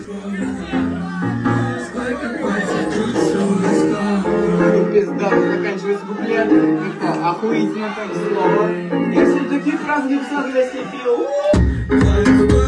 Пизда, заканчивается куплет. Это охуительно как слово. Я все таких фраз не писал для себя.